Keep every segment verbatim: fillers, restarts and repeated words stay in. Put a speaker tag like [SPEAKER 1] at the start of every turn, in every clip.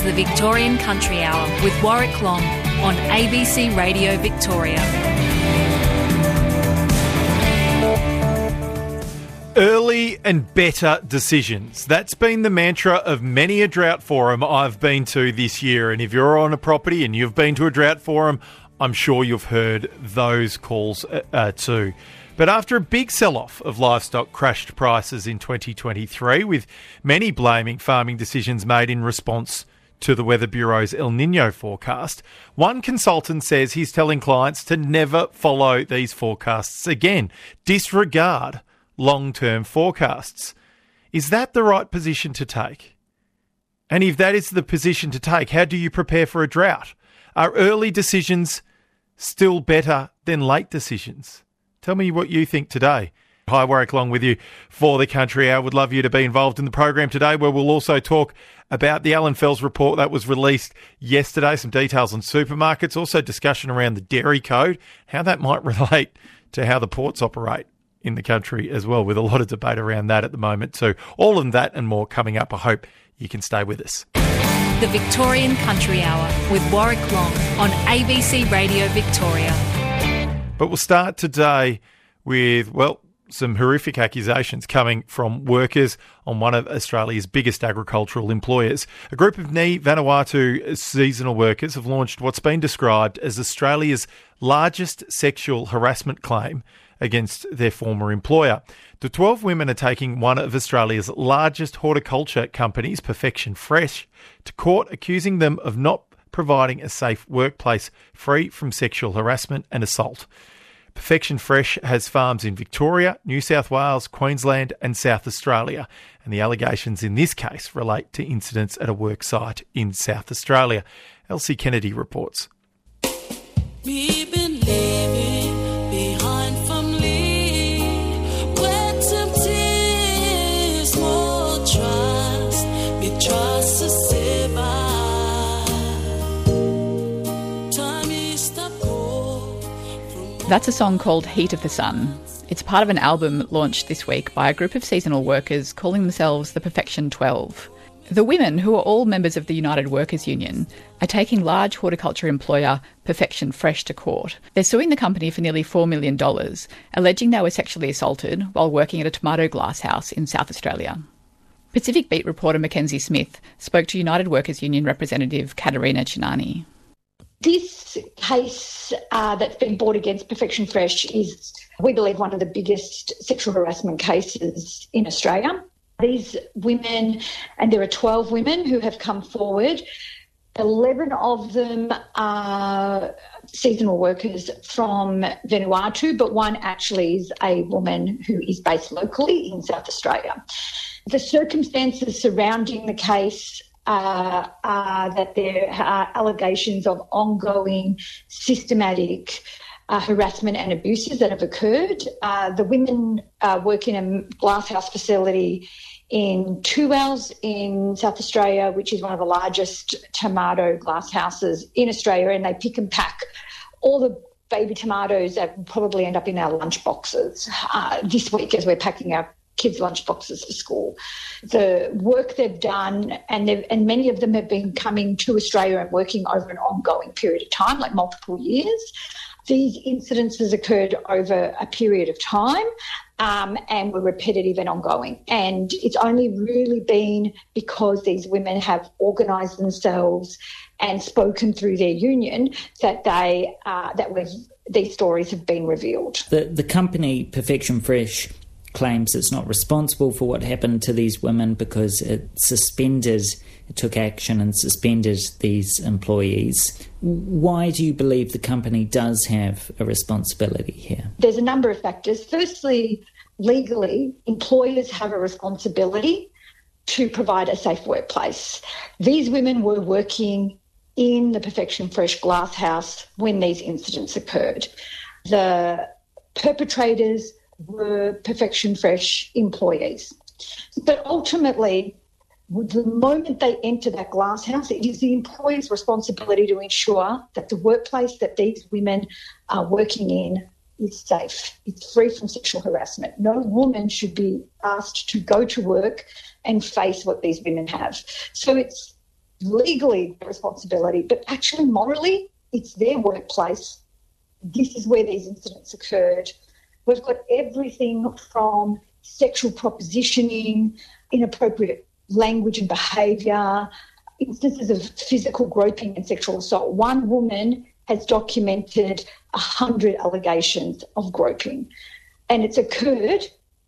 [SPEAKER 1] the Victorian Country Hour with Warwick Long on A B C Radio Victoria.
[SPEAKER 2] Early and better decisions. That's been the mantra of many a drought forum I've been to this year. And if you're on a property and you've been to a drought forum, I'm sure you've heard those calls uh, too. But after a big sell-off of livestock crashed prices in twenty twenty-three, with many blaming farming decisions made in response to the Weather Bureau's El Nino forecast, one consultant says he's telling clients to never follow these forecasts again. Disregard long-term forecasts. Is that the right position to take? And if that is the position to take, how do you prepare for a drought? Are early decisions still better than late decisions? Tell me what you think today. Hi, Warwick Long with you for the Country Hour. Would love you to be involved in the program today, where we'll also talk about the Alan Fels report that was released yesterday, some details on supermarkets, also discussion around the dairy code, how that might relate to how the ports operate in the country as well, with a lot of debate around that at the moment too. All of that and more coming up. I hope you can stay with us.
[SPEAKER 1] The Victorian Country Hour with Warwick Long on A B C Radio Victoria.
[SPEAKER 2] But we'll start today with, well, some horrific accusations coming from workers on one of Australia's biggest agricultural employers. A group of Ni Vanuatu seasonal workers have launched what's been described as Australia's largest sexual harassment claim against their former employer. The twelve women are taking one of Australia's largest horticulture companies, Perfection Fresh, to court, accusing them of not providing a safe workplace free from sexual harassment and assault. Perfection Fresh has farms in Victoria, New South Wales, Queensland and South Australia, and the allegations in this case relate to incidents at a work site in South Australia. Elsie Kennedy reports.
[SPEAKER 3] We've been leaving behind family, where temptation, more trust, we trust to survive. Time is the call.
[SPEAKER 4] That's a song called Heat of the Sun. It's part of an album launched this week by a group of seasonal workers calling themselves the Perfection twelve. The women, who are all members of the United Workers Union, are taking large horticulture employer Perfection Fresh to court. They're suing the company for nearly four million dollars, alleging they were sexually assaulted while working at a tomato glasshouse in South Australia. Pacific Beat reporter Mackenzie Smith spoke to United Workers Union representative Katerina Chinani.
[SPEAKER 5] This case uh, that's been brought against Perfection Fresh is, we believe, one of the biggest sexual harassment cases in Australia. These women, and there are twelve women who have come forward, eleven of them are seasonal workers from Vanuatu, but one actually is a woman who is based locally in South Australia. The circumstances surrounding the case uh, are that there are allegations of ongoing systematic Uh, harassment and abuses that have occurred. Uh, the women uh, work in a glasshouse facility in Two Wells in South Australia, which is one of the largest tomato glasshouses in Australia, and they pick and pack all the baby tomatoes that will probably end up in our lunch boxes uh, this week as we're packing our kids' lunch boxes for school. The work they've done, and, they've, and many of them have been coming to Australia and working over an ongoing period of time, like multiple years. These incidences occurred over a period of time um, and were repetitive and ongoing. And it's only really been because these women have organised themselves and spoken through their union that they uh, that we've, these stories have been revealed.
[SPEAKER 6] The the company Perfection Fresh claims it's not responsible for what happened to these women because it suspended, it took action and suspended these employees. Why do you believe the company does have a responsibility here?
[SPEAKER 5] There's a number of factors. Firstly, legally, employers have a responsibility to provide a safe workplace. These women were working in the Perfection Fresh glasshouse when these incidents occurred. The perpetrators were Perfection Fresh employees. But ultimately, the moment they enter that glasshouse, it is the employer's responsibility to ensure that the workplace that these women are working in is safe. It's free from sexual harassment. No woman should be asked to go to work and face what these women have. So it's legally their responsibility, but actually morally, it's their workplace. This is where these incidents occurred. We've got everything from sexual propositioning, inappropriate language and behaviour, instances of physical groping and sexual assault. One woman has documented one hundred allegations of groping, and it's occurred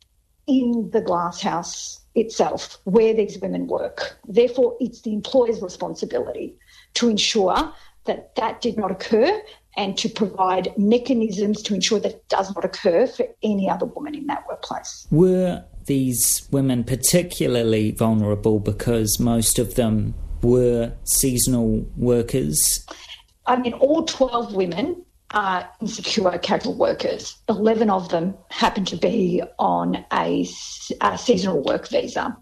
[SPEAKER 5] in the glasshouse itself where these women work. Therefore, it's the employer's responsibility to ensure that that did not occur and to provide mechanisms to ensure that it does not occur for any other woman in that workplace.
[SPEAKER 6] Were these women particularly vulnerable because most of them were seasonal workers?
[SPEAKER 5] I mean, all twelve women are insecure casual workers. eleven of them happen to be on a, a seasonal work visa.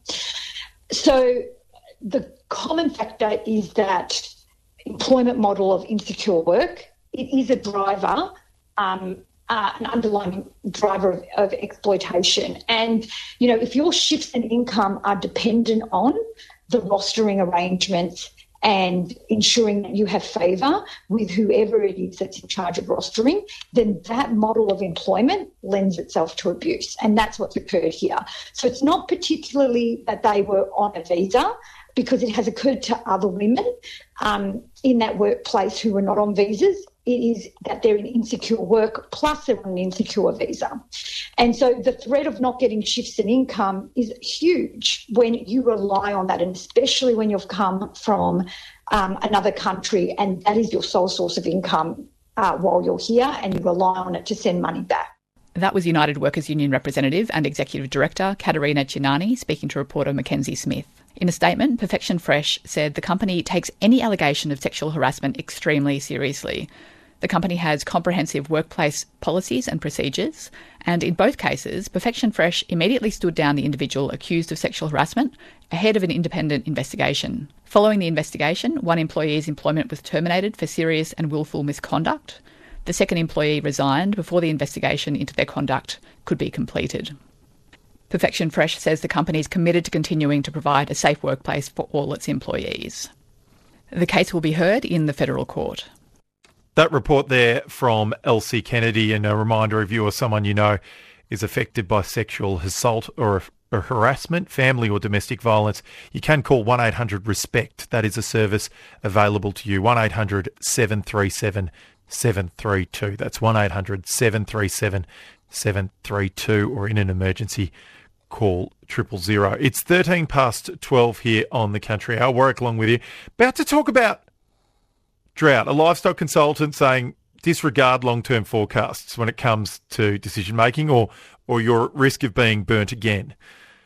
[SPEAKER 5] So the common factor is that employment model of insecure work. It is a driver, um, uh, an underlying driver of, of exploitation. And, you know, if your shifts in income are dependent on the rostering arrangements and ensuring that you have favour with whoever it is that's in charge of rostering, then that model of employment lends itself to abuse. And that's what's occurred here. So it's not particularly that they were on a visa, because it has occurred to other women um, in that workplace who were not on visas. It is that they're in insecure work, plus they're on an insecure visa. And so the threat of not getting shifts in income is huge when you rely on that, and especially when you've come from um, another country and that is your sole source of income uh, while you're here, and you rely on it to send money back.
[SPEAKER 4] That was United Workers Union representative and executive director Katerina Chinani speaking to reporter Mackenzie Smith. In a statement, Perfection Fresh said the company takes any allegation of sexual harassment extremely seriously. The company has comprehensive workplace policies and procedures, and in both cases, Perfection Fresh immediately stood down the individual accused of sexual harassment ahead of an independent investigation. Following the investigation, one employee's employment was terminated for serious and willful misconduct. The second employee resigned before the investigation into their conduct could be completed. Perfection Fresh says the company is committed to continuing to provide a safe workplace for all its employees. The case will be heard in the federal court.
[SPEAKER 2] That report there from Elsie Kennedy, and a reminder if you or someone you know is affected by sexual assault or, or harassment, family or domestic violence, you can call one eight hundred RESPECT. That is a service available to you, one eight hundred seven three seven seven three two. That's one eight hundred seven three seven seven three two, or in an emergency, call triple zero. It's thirteen past twelve here on the Country Hour. Warwick along with you. About to talk about drought. A livestock consultant saying disregard long-term forecasts when it comes to decision-making, or, or you're at risk of being burnt again.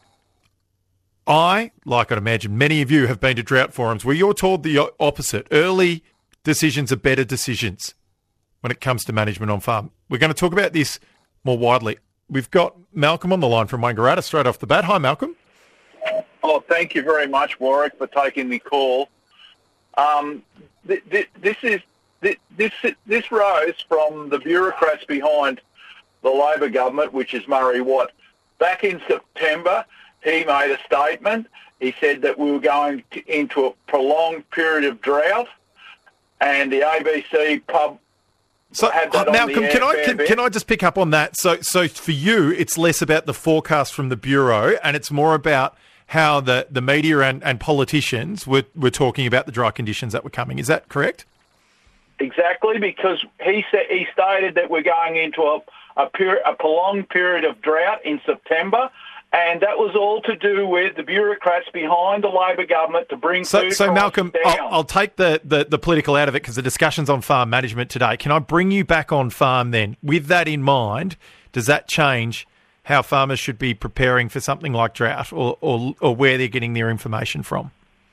[SPEAKER 2] I, like I'd imagine many of you, have been to drought forums where you're told the opposite. Early decisions are better decisions when it comes to management on farm. We're going to talk about this more widely. We've got Malcolm on the line from Wangaratta straight off the bat. Hi, Malcolm.
[SPEAKER 7] Oh, thank you very much, Warwick, for taking the call. Um, th- th- this is th- this this rose from the bureaucrats behind the Labor government, which is Murray Watt. Back in September, he made a statement. He said that we were going to, into a prolonged period of drought, and the A B C pub.
[SPEAKER 2] So, uh, Malcolm, can I can, can I just pick up on that? So, so for you, it's less about the forecast from the Bureau, and it's more about how the, the media and, and politicians were, were talking about the dry conditions that were coming. Is that correct?
[SPEAKER 7] Exactly, because he said he stated that we're going into a a, period, a prolonged period of drought in September, and that was all to do with the bureaucrats behind the Labor government to bring
[SPEAKER 2] so,
[SPEAKER 7] food
[SPEAKER 2] So, Malcolm,
[SPEAKER 7] down.
[SPEAKER 2] I'll, I'll take the, the, the political out of it because the discussion's on farm management today. Can I bring you back on farm then? With that in mind, does that change how farmers should be preparing for something like drought, or, or, or where they're getting their information from?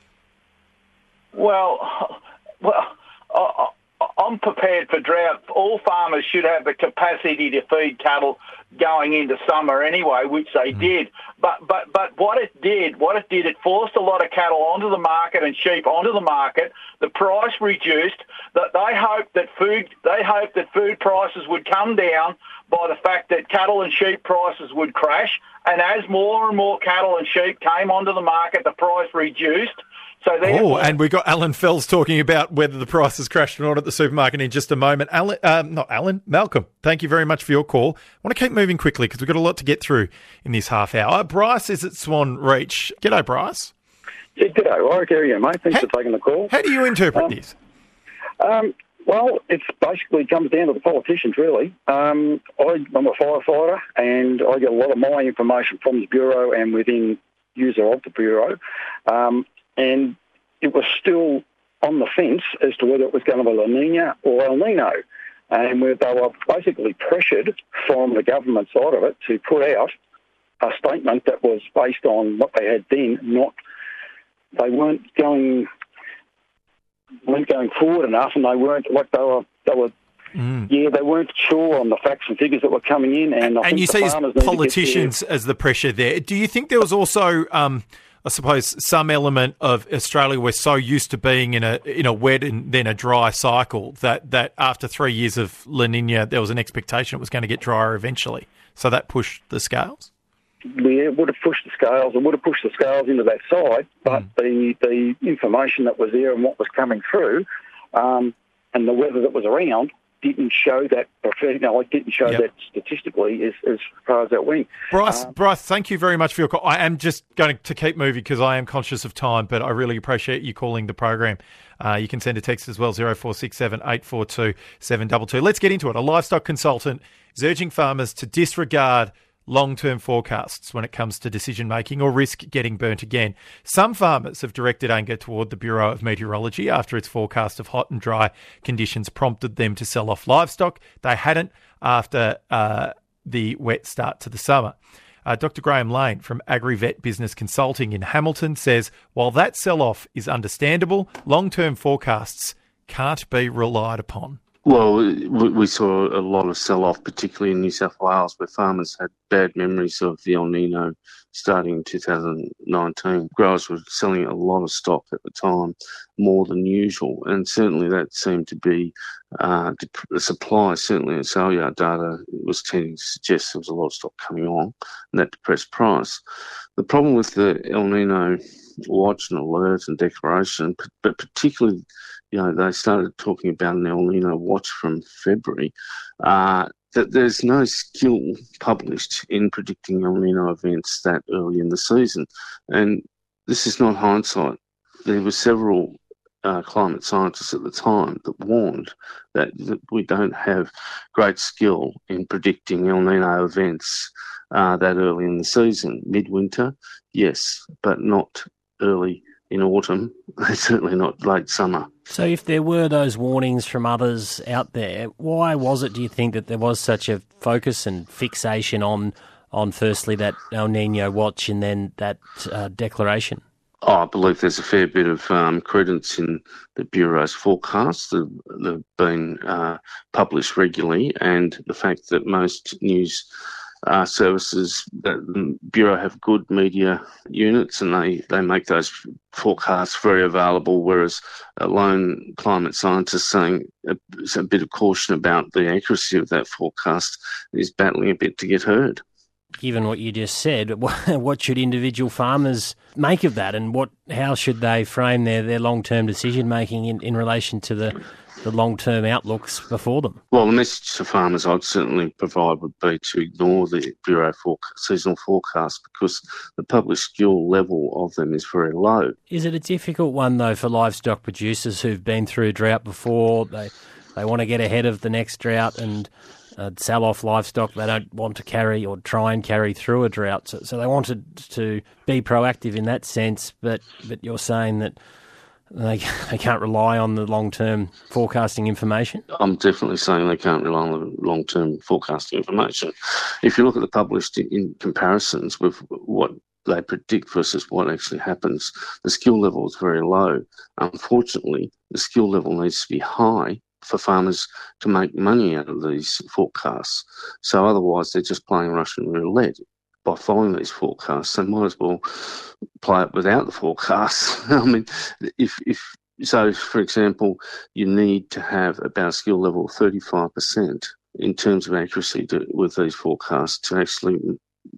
[SPEAKER 7] Well, well, I, I'm prepared for drought. All farmers should have the capacity to feed cattle going into summer anyway, which they mm. did. But but but what it did, what it did, it forced a lot of cattle onto the market and sheep onto the market. The price reduced. That they hoped that food they hoped that food prices would come down by the fact that cattle and sheep prices would crash. And as more and more cattle and sheep came onto the market, the price reduced. So
[SPEAKER 2] Oh,
[SPEAKER 7] therefore,
[SPEAKER 2] and we've got Alan Fells talking about whether the price has crashed or not at the supermarket in just a moment. Alan, um, not Alan, Malcolm, thank you very much for your call. I want to keep moving quickly because we've got a lot to get through in this half hour. Bryce is at Swan Reach. G'day, Bryce.
[SPEAKER 8] Yeah, g'day, Warwick. How are you, mate? Thanks
[SPEAKER 2] How-
[SPEAKER 8] for taking the call.
[SPEAKER 2] How do you interpret
[SPEAKER 8] Um,
[SPEAKER 2] this?
[SPEAKER 8] Um, well, it basically comes down to the politicians, really. Um, I, I'm a firefighter, and I get a lot of my information from the Bureau and within user of the Bureau. Um, and it was still on the fence as to whether it was going to be La Nina or El Nino. And where they were basically pressured from the government side of it to put out a statement that was based on what they had then, not they weren't going weren't going forward enough, and they weren't like they were they were
[SPEAKER 2] Mm.
[SPEAKER 8] yeah they weren't sure on the facts and figures that were coming in. And I
[SPEAKER 2] And
[SPEAKER 8] think
[SPEAKER 2] you
[SPEAKER 8] the
[SPEAKER 2] see as
[SPEAKER 8] farmers need to get
[SPEAKER 2] politicians as the pressure there. Do you think there was also, um, I suppose, some element of Australia we're so used to being in a in a wet and then a dry cycle that, that after three years of La Nina, there was an expectation it was going to get drier eventually. So that pushed the scales?
[SPEAKER 8] Yeah, it would have pushed the scales. It would have pushed the scales into that side, but
[SPEAKER 2] Mm.
[SPEAKER 8] the the information that was there and what was coming through, um, and the weather that was around didn't show that. You know, it didn't show
[SPEAKER 2] Yep.
[SPEAKER 8] that statistically as, as far as that went.
[SPEAKER 2] Bryce,
[SPEAKER 8] Uh,
[SPEAKER 2] Bryce, thank you very much for your call. I am just going to keep moving because I am conscious of time, but I really appreciate you calling the program. Uh, you can send a text as well, zero four six seven, eight four two, seven two two. Let's get into it. A livestock consultant is urging farmers to disregard long-term forecasts when it comes to decision-making or risk getting burnt again. Some farmers have directed anger toward the Bureau of Meteorology after its forecast of hot and dry conditions prompted them to sell off livestock. They hadn't after uh, the wet start to the summer. Uh, Doctor Graham Lane from AgriVet Business Consulting in Hamilton says, while that sell-off is understandable, long-term forecasts can't be relied upon.
[SPEAKER 9] Well, we we saw a lot of sell-off, particularly in New South Wales, where farmers had bad memories of the El Nino starting in two thousand nineteen. Growers were selling a lot of stock at the time, more than usual, and certainly that seemed to be uh, the supply. Certainly in sale yard data was tending to suggest there was a lot of stock coming on, and that depressed price. The problem with the El Nino watch and alert and declaration, but particularly, you know, they started talking about an El Nino watch from February, uh, that there's no skill published in predicting El Nino events that early in the season. And this is not hindsight. There were several uh, climate scientists at the time that warned that, that we don't have great skill in predicting El Nino events uh, that early in the season. Midwinter, yes, but not early in autumn, certainly not late summer.
[SPEAKER 10] So if there were those warnings from others out there, why was it, do you think, that there was such a focus and fixation on, on firstly, that El Nino watch and then that uh, declaration?
[SPEAKER 9] Oh, I believe there's a fair bit of um, credence in the Bureau's forecasts that have been uh, published regularly, and the fact that most news Uh, services, that the Bureau have good media units and they, they make those forecasts very available, whereas a lone climate scientist saying a, a bit of caution about the accuracy of that forecast is battling a bit to get heard.
[SPEAKER 10] Given what you just said, what should individual farmers make of that, and what how should they frame their, their long-term decision-making in, in relation to the the long-term outlooks before them?
[SPEAKER 9] Well, the message to farmers I'd certainly provide would be to ignore the Bureau for seasonal forecast, because the published skill level of them is very low.
[SPEAKER 10] Is it a difficult one, though, for livestock producers who've been through drought before? They they want to get ahead of the next drought and uh, sell off livestock they don't want to carry or try and carry through a drought. So, so they wanted to be proactive in that sense, but, but you're saying that They, they can't rely on the long-term forecasting information?
[SPEAKER 9] I'm definitely saying they can't rely on the long-term forecasting information. If you look at the published in comparisons with what they predict versus what actually happens, the skill level is very low. Unfortunately, the skill level needs to be high for farmers to make money out of these forecasts. So otherwise, they're just playing Russian roulette. By following these forecasts, they might as well play it without the forecasts. I mean, if if so, for example, you need to have about a skill level of thirty-five percent in terms of accuracy to, with these forecasts to actually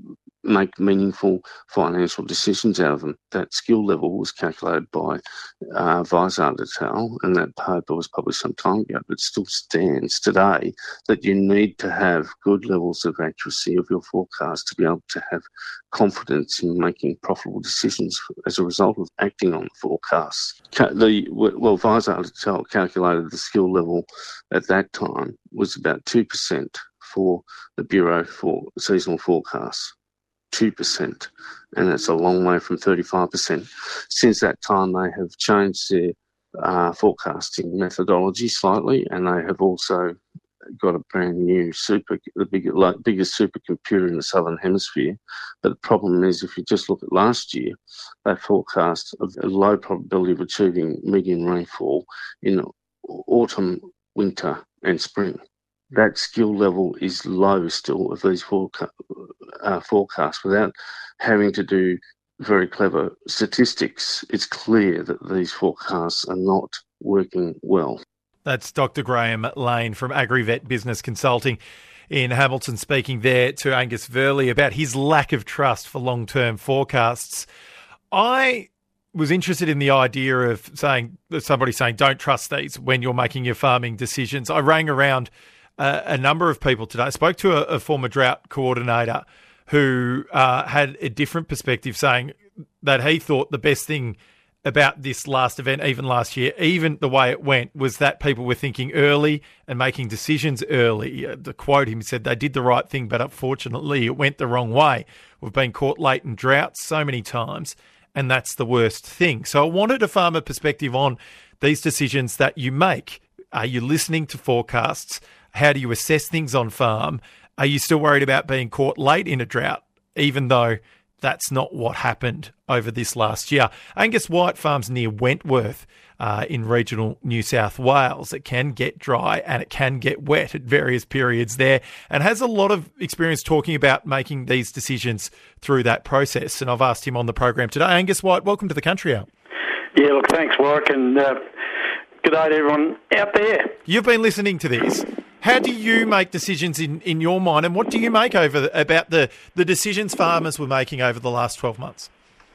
[SPEAKER 9] make meaningful financial decisions out of them. That skill level was calculated by uh, Vizard et al., and that paper was published some time ago, but still stands today that you need to have good levels of accuracy of your forecast to be able to have confidence in making profitable decisions as a result of acting on the forecasts. The, well, Vizard et al. Calculated the skill level at that time was about two percent for the Bureau for seasonal forecasts. two percent, and that's a long way from thirty-five percent. Since that time, they have changed their uh, forecasting methodology slightly, and they have also got a brand new super, the big, like, biggest supercomputer in the Southern Hemisphere. But the problem is, if you just look at last year, they forecast a low probability of achieving median rainfall in autumn, winter, and spring. That skill level is low still of these foreca- uh, forecasts without having to do very clever statistics. It's clear that these forecasts are not working well.
[SPEAKER 2] That's Doctor Graham Lane from AgriVet Business Consulting in Hamilton, speaking there to Angus Verley about his lack of trust for long-term forecasts. I was interested in the idea of saying, somebody saying, don't trust these when you're making your farming decisions. I rang around uh, a number of people today. I spoke to a, a former drought coordinator who uh, had a different perspective, saying that he thought the best thing about this last event, even last year, even the way it went, was that people were thinking early and making decisions early. Uh, to quote him, he said, they did the right thing, but unfortunately it went the wrong way. We've been caught late in droughts so many times, and that's the worst thing. So I wanted a farmer perspective on these decisions that you make. Are you listening to forecasts? How do you assess things on farm? Are you still worried about being caught late in a drought, even though that's not what happened over this last year? Angus White farms near Wentworth uh, in regional New South Wales. It can get dry and it can get wet at various periods there, and has a lot of experience talking about making these decisions through that process. And I've asked him on the program today. Angus White, welcome to the Country Hour.
[SPEAKER 11] Yeah, look, thanks, Warwick, and uh, good day to everyone out there.
[SPEAKER 2] You've been listening to this. How do you make decisions in, in your mind, and what do you make over the, about the, the decisions farmers were making over the last twelve months?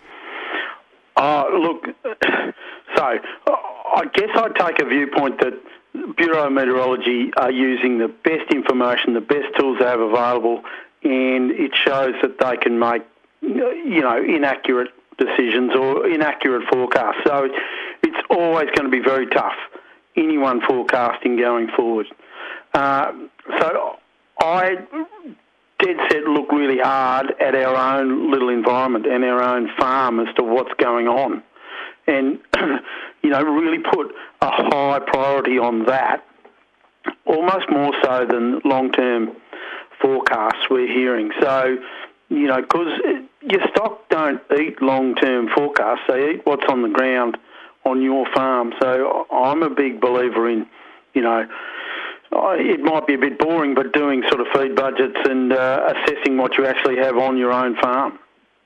[SPEAKER 11] Uh, look, so I guess I'd take a viewpoint that Bureau of Meteorology are using the best information, the best tools they have available, and it shows that they can make, you know, inaccurate decisions or inaccurate forecasts. So it's always going to be very tough, anyone forecasting going forward. Uh, so I dead set look really hard at our own little environment and our own farm as to what's going on, and you know, really put a high priority on that, almost more so than long-term forecasts we're hearing. So, you know, because your stock don't eat long-term forecasts, they eat what's on the ground on your farm. So I'm a big believer in, you know, it might be a bit boring, but doing sort of feed budgets and uh, assessing what you actually have on your own farm.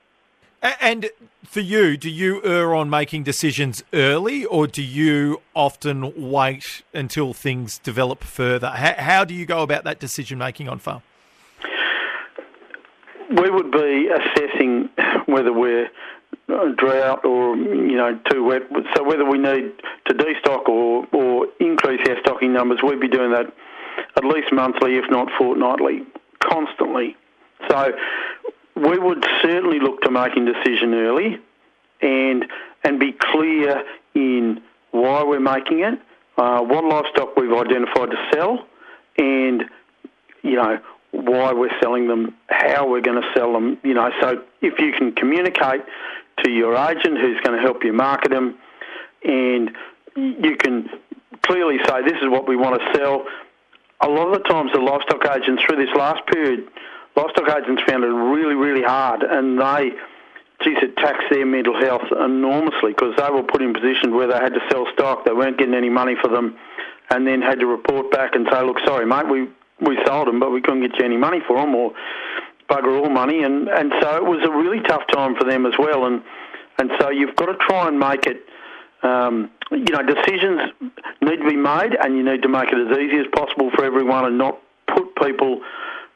[SPEAKER 2] And for you, do you err on making decisions early, or do you often wait until things develop further? How, how do you go about that decision-making on farm?
[SPEAKER 11] We would be assessing whether we're drought or, you know, too wet. So whether we need to destock or, or increase our stocking numbers, we'd be doing that at least monthly, if not fortnightly, constantly. So we would certainly look to making a decision early and and be clear in why we're making it, uh, what livestock we've identified to sell, and, you know, why we're selling them, how we're going to sell them. You know, so if you can communicate to your agent who's going to help you market them, and you can clearly say, this is what we want to sell. A lot of the times the livestock agents through this last period, livestock agents found it really, really hard, and they, geez, it taxed their mental health enormously because they were put in positions where they had to sell stock, they weren't getting any money for them, and then had to report back and say, look, sorry, mate, we, we sold them, but we couldn't get you any money for them, or bugger all money, and, and so it was a really tough time for them as well, and and so you've got to try and make it, um, you know, decisions need to be made, and you need to make it as easy as possible for everyone and not put people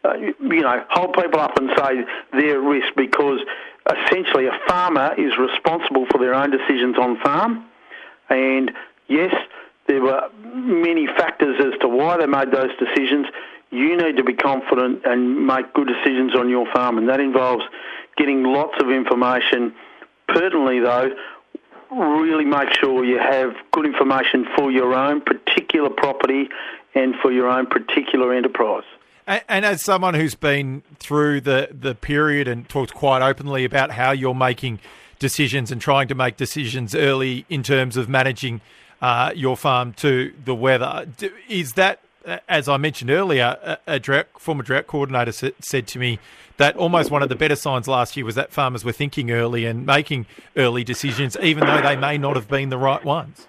[SPEAKER 11] uh, you know, hold people up and say they're at risk, because essentially a farmer is responsible for their own decisions on farm. And yes, there were many factors as to why they made those decisions. You need to be confident and make good decisions on your farm, and that involves getting lots of information. Pertinently, though, really make sure you have good information for your own particular property and for your own particular enterprise.
[SPEAKER 2] And, and as someone who's been through the, the period and talked quite openly about how you're making decisions and trying to make decisions early in terms of managing uh, your farm to the weather, is that, as I mentioned earlier, a, a drought, former drought coordinator sa- said to me that almost one of the better signs last year was that farmers were thinking early and making early decisions, even though they may not have been the right ones.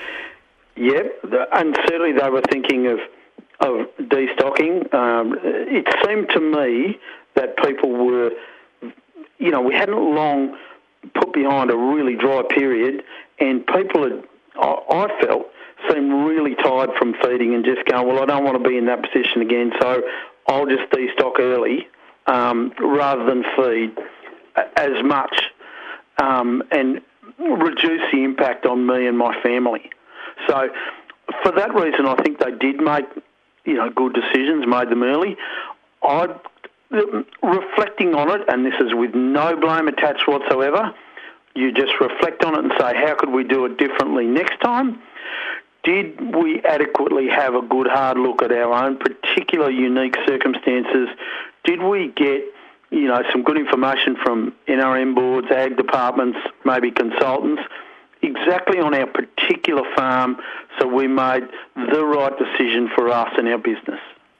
[SPEAKER 11] Yep, and certainly they were thinking of of destocking. Um, it seemed to me that people were, you know, we hadn't long put behind a really dry period, and people had, I, I felt, seemed really tired from feeding and just going, well, I don't want to be in that position again, so I'll just destock early um, rather than feed as much um, and reduce the impact on me and my family. So for that reason, I think they did make, you know, good decisions, made them early. I, reflecting on it, and this is with no blame attached whatsoever, you just reflect on it and say, how could we do it differently next time? Did we adequately have a good hard look at our own particular unique circumstances? Did we get, you know, some good information from N R M boards, ag departments, maybe consultants, exactly on our particular farm, so we made the right decision for us and our business?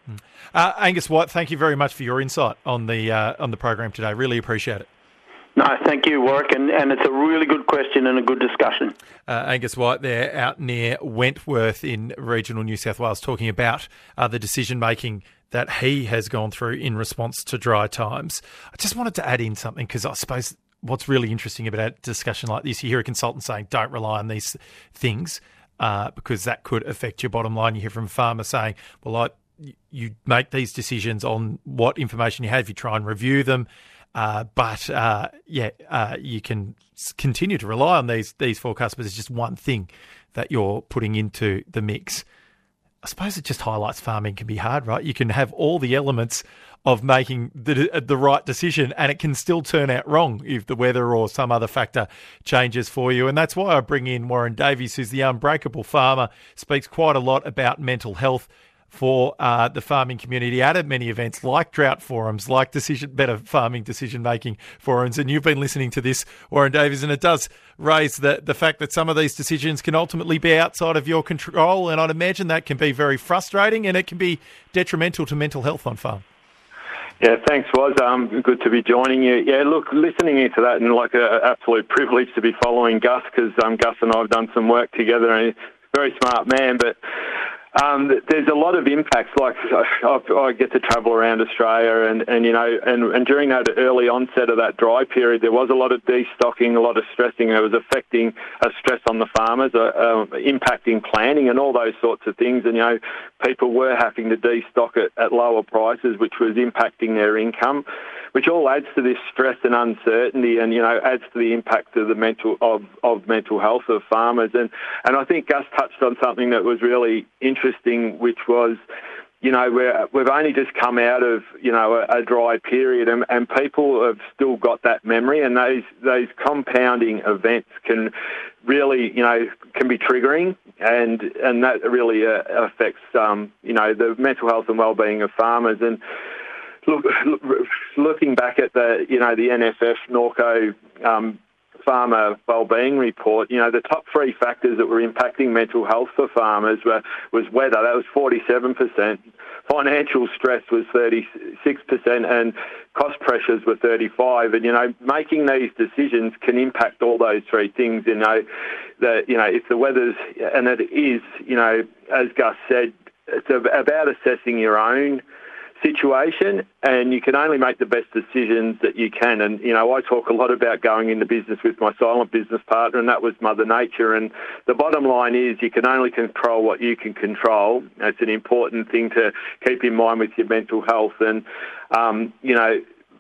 [SPEAKER 2] Uh, Angus White, thank you very much for your insight on the uh, on the program today. Really appreciate it.
[SPEAKER 11] No, thank you, Warwick, and, and it's a really good question and a good discussion.
[SPEAKER 2] Uh, Angus White there out near Wentworth in regional New South Wales, talking about uh, the decision-making that he has gone through in response to dry times. I just wanted to add in something, because I suppose what's really interesting about a discussion like this, you hear a consultant saying don't rely on these things uh, because that could affect your bottom line. You hear from a farmer saying, well, I, you make these decisions on what information you have, you try and review them. Uh, but, uh, yeah, uh, you can continue to rely on these these forecasts, but it's just one thing that you're putting into the mix. I suppose it just highlights farming can be hard, right? You can have all the elements of making the the right decision, and it can still turn out wrong if the weather or some other factor changes for you. And that's why I bring in Warren Davies, who's the unbreakable farmer, speaks quite a lot about mental health for uh, the farming community at many events like drought forums, like decision better farming decision-making forums. And you've been listening to this, Warren Davies, and it does raise the, the fact that some of these decisions can ultimately be outside of your control, and I'd imagine that can be very frustrating and it can be detrimental to mental health on farm.
[SPEAKER 12] Yeah, thanks, Woz. Um, good to be joining you. Yeah, look, listening into that, and like an absolute privilege to be following Gus, because um, Gus and I have done some work together, and he's a very smart man, but Um, there's a lot of impacts. Like I, I get to travel around Australia, and, and you know, and, and during that early onset of that dry period, there was a lot of destocking, a lot of stressing. It was affecting a stress on the farmers, uh, uh, impacting planting, and all those sorts of things. And you know, people were having to destock it at lower prices, which was impacting their income, which all adds to this stress and uncertainty, and you know, adds to the impact of the mental of, of mental health of farmers. And and I think Gus touched on something that was really interesting. Interesting, which was, you know, we're, we've only just come out of, you know, a, a dry period, and, and people have still got that memory, and those those compounding events can really, you know, can be triggering, and and that really uh, affects, um, you know, the mental health and well-being of farmers. And look, look, looking back at the, you know, the N F F Norco um, farmer wellbeing report, you know, the top three factors that were impacting mental health for farmers were was weather, that was forty-seven percent, financial stress was thirty-six percent, and cost pressures were thirty-five. And you know, making these decisions can impact all those three things. You know, that you know, if the weather's, and it is, you know, as Gus said, it's about assessing your own situation, and you can only make the best decisions that you can. And, you know, I talk a lot about going into business with my silent business partner, and that was Mother Nature. And the bottom line is you can only control what you can control. It's an important thing to keep in mind with your mental health. And, um, you know,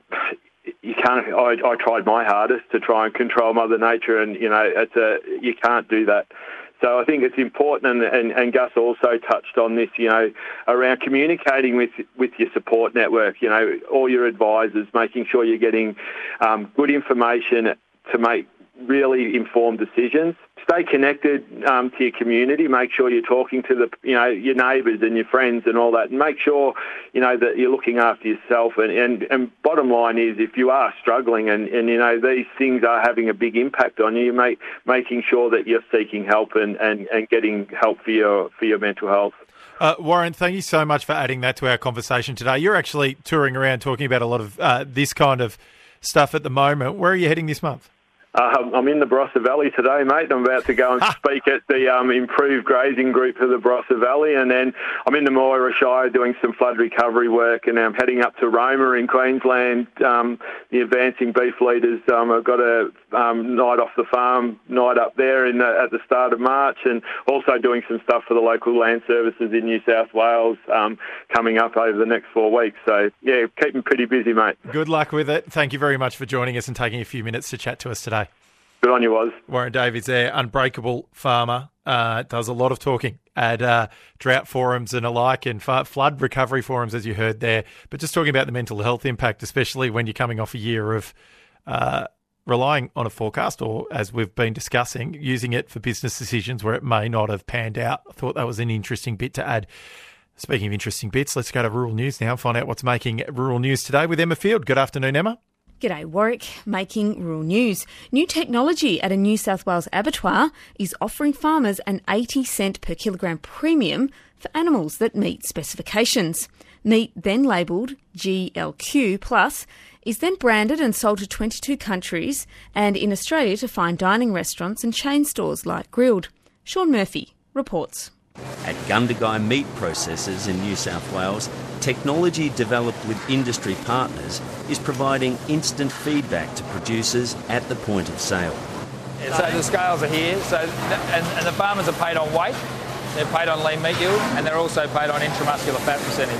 [SPEAKER 12] you can't. I, I tried my hardest to try and control Mother Nature, and, you know, it's a, you can't do that. So I think it's important, and, and, and Gus also touched on this, you know, around communicating with with your support network, you know, all your advisors, making sure you're getting um, good information to make really informed decisions. Stay connected um, to your community. Make sure you're talking to the, you know, your neighbours and your friends and all that. And make sure, you know, that you're looking after yourself. And, and, and bottom line is, if you are struggling and, and, you know, these things are having a big impact on you, make, making sure that you're seeking help and, and, and getting help for your for your mental health.
[SPEAKER 2] Uh, Warren, thank you so much for adding that to our conversation today. You're actually touring around talking about a lot of uh, this kind of stuff at the moment. Where are you heading this month?
[SPEAKER 12] Uh, I'm in the Barossa Valley today, mate. I'm about to go and speak at the um, improved grazing group for the Barossa Valley, and then I'm in the Moira Shire doing some flood recovery work, and I'm heading up to Roma in Queensland, um, the Advancing Beef Leaders. Um, I've got a um, night off the farm night up there in the, at the start of March, and also doing some stuff for the local land services in New South Wales um, coming up over the next four weeks. So, yeah, keeping pretty busy, mate.
[SPEAKER 2] Good luck with it. Thank you very much for joining us and taking a few minutes to chat to us today.
[SPEAKER 12] Good on you, Woz.
[SPEAKER 2] Warren Davies there, unbreakable farmer, uh, does a lot of talking at uh, drought forums and alike, and f- flood recovery forums, as you heard there. But just talking about the mental health impact, especially when you're coming off a year of uh, relying on a forecast, or as we've been discussing, using it for business decisions where it may not have panned out. I thought that was an interesting bit to add. Speaking of interesting bits, let's go to rural news now and find out what's making rural news today with Emma Field. Good afternoon, Emma.
[SPEAKER 13] G'day, Warwick. Making rural news. New technology at a New South Wales abattoir is offering farmers an eighty cent per kilogram premium for animals that meet specifications. Meat, then labelled G L Q plus, is then branded and sold to twenty-two countries and in Australia to fine dining restaurants and chain stores like Grilled. Sean Murphy reports.
[SPEAKER 14] At Gundagai Meat Processors in New South Wales, technology developed with industry partners is providing instant feedback to producers at the point of sale.
[SPEAKER 15] So the scales are here, so and, and the farmers are paid on weight, they're paid on lean meat yield, and they're also paid on intramuscular fat percentage.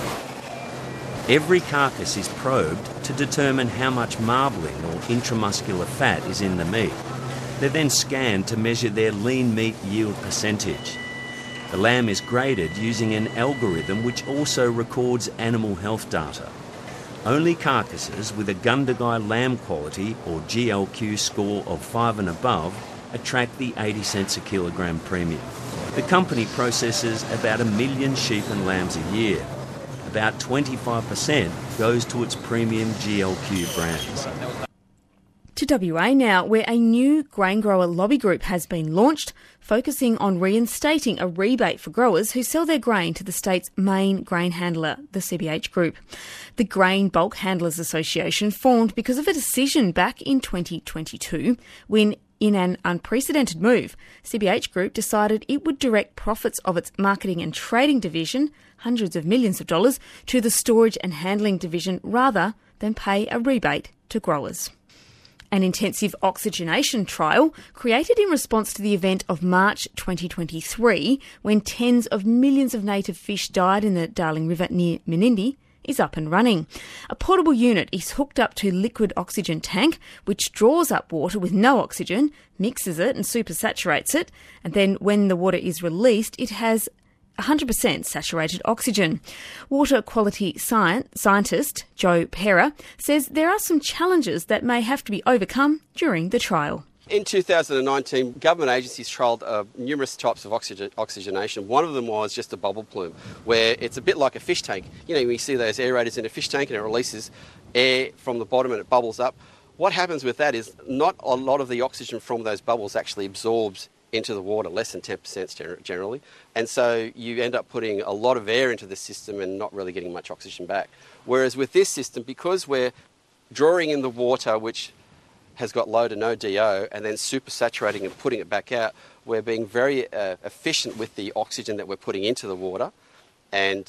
[SPEAKER 14] Every carcass is probed to determine how much marbling or intramuscular fat is in the meat. They're then scanned to measure their lean meat yield percentage. The lamb is graded using an algorithm which also records animal health data. Only carcasses with a Gundagai lamb quality or G L Q score of five and above attract the eighty cents a kilogram premium. The company processes about a million sheep and lambs a year. About twenty-five percent goes to its premium G L Q brands.
[SPEAKER 13] To W A now, where a new grain grower lobby group has been launched, focusing on reinstating a rebate for growers who sell their grain to the state's main grain handler, the C B H Group. The Grain Bulk Handlers Association formed because of a decision back in twenty twenty-two when, in an unprecedented move, C B H Group decided it would direct profits of its marketing and trading division, hundreds of millions of dollars, to the storage and handling division rather than pay a rebate to growers. An intensive oxygenation trial created in response to the event of March twenty twenty-three, when tens of millions of native fish died in the Darling River near Menindee, is up and running. A portable unit is hooked up to a liquid oxygen tank, which draws up water with no oxygen, mixes it and supersaturates it, and then when the water is released, it has one hundred percent saturated oxygen. Water quality science, scientist Joe Pera says there are some challenges that may have to be overcome during the trial.
[SPEAKER 16] In two thousand nineteen, government agencies trialled uh, numerous types of oxygen, oxygenation. One of them was just a bubble plume, where it's a bit like a fish tank. You know, you see those aerators in a fish tank and it releases air from the bottom and it bubbles up. What happens with that is not a lot of the oxygen from those bubbles actually absorbs into the water, less than ten percent generally. And so you end up putting a lot of air into the system and not really getting much oxygen back. Whereas with this system, because we're drawing in the water, which has got low to no D O, and then supersaturating and putting it back out, we're being very uh, efficient with the oxygen that we're putting into the water and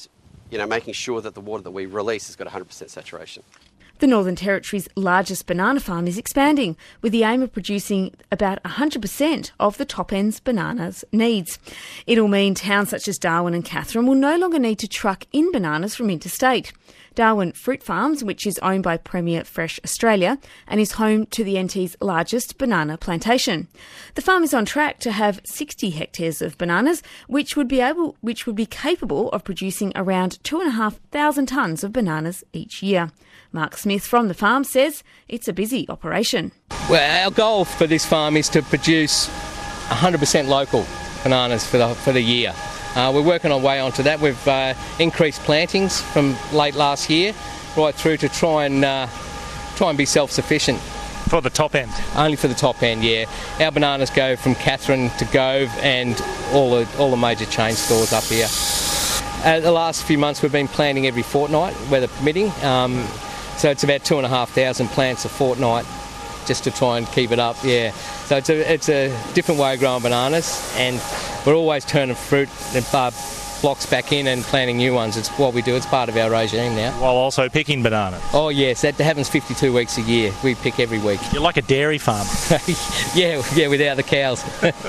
[SPEAKER 16] you know, making sure that the water that we release has got one hundred percent saturation.
[SPEAKER 13] The Northern Territory's largest banana farm is expanding, with the aim of producing about one hundred percent of the top end's bananas needs. It'll mean towns such as Darwin and Katherine will no longer need to truck in bananas from interstate. Darwin Fruit Farms, which is owned by Premier Fresh Australia and is home to the N T's largest banana plantation. The farm is on track to have sixty hectares of bananas, which would be able, which would be capable of producing around two and a half thousand tonnes of bananas each year. Mark Smith from the farm says it's a busy operation.
[SPEAKER 17] Well, our goal for this farm is to produce one hundred percent local bananas for the for the year. Uh, we're working our way onto that. We've uh, increased plantings from late last year right through to try and uh, try and be self-sufficient.
[SPEAKER 18] For the top end?
[SPEAKER 17] Only for the top end, yeah. Our bananas go from Katherine to Gove and all the all the major chain stores up here. Uh, the last few months we've been planting every fortnight, weather permitting. Um, so it's about two and a half thousand plants a fortnight, just to try and keep it up, yeah. So it's a it's a different way of growing bananas, and we're always turning fruit and uh, blocks back in and planting new ones. It's what we do. It's part of our regime now.
[SPEAKER 18] While also picking bananas.
[SPEAKER 17] Oh yes, that happens fifty-two weeks a year. We pick every week.
[SPEAKER 18] You're like a dairy farm.
[SPEAKER 17] yeah, yeah, without the cows.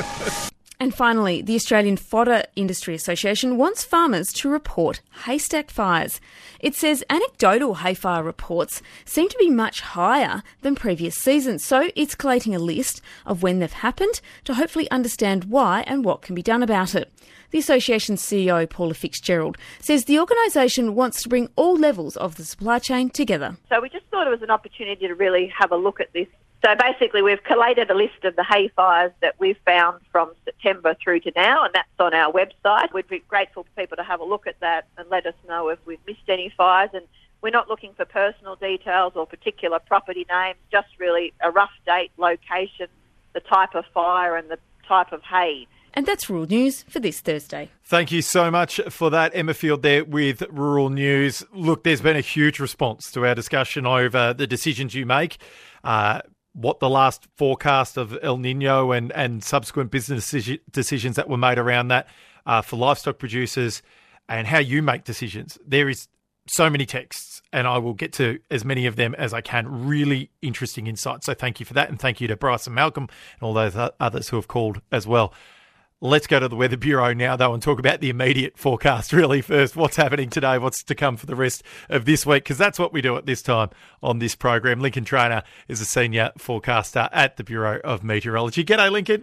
[SPEAKER 13] And finally, the Australian Fodder Industry Association wants farmers to report haystack fires. It says anecdotal hay fire reports seem to be much higher than previous seasons, so it's collating a list of when they've happened to hopefully understand why and what can be done about it. The association's C E O, Paula Fitzgerald, says the organisation wants to bring all levels of the supply chain together.
[SPEAKER 19] So we just thought it was an opportunity to really have a look at this. So basically we've collated a list of the hay fires that we've found from September through to now, and that's on our website. We'd be grateful for people to have a look at that and let us know if we've missed any fires. And we're not looking for personal details or particular property names, just really a rough date, location, the type of fire and the type of hay.
[SPEAKER 13] And that's Rural News for this Thursday.
[SPEAKER 2] Thank you so much for that, Emma Field there with Rural News. Look, there's been a huge response to our discussion over the decisions you make, uh, what the last forecast of El Nino and, and subsequent business decisions that were made around that uh, for livestock producers, and how you make decisions. There is so many texts, and I will get to as many of them as I can. Really interesting insights. So thank you for that, and thank you to Bryce and Malcolm and all those others who have called as well. Let's go to the Weather Bureau now, though, and talk about the immediate forecast really first. What's happening today, what's to come for the rest of this week, because that's what we do at this time on this program. Lincoln Trainer is a senior forecaster at the Bureau of Meteorology. G'day, Lincoln.